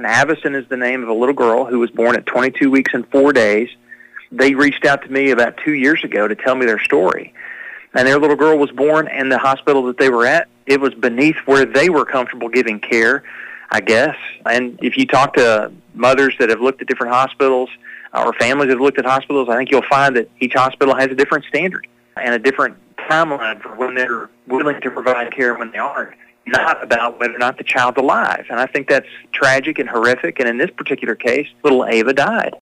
And Avison is the name of a little girl who was born at 22 weeks and 4 days. They reached out to me about 2 years ago to tell me their story. And their little girl was born in the hospital that they were at. It was beneath where they were comfortable giving care, I guess. And if you talk to mothers that have looked at different hospitals or families that have looked at hospitals, I think you'll find that each hospital has a different standard and a different timeline for when they're willing to provide care and when they aren't, not about whether or not the child's alive. And I think that's tragic and horrific. And in this particular case, little Ava died.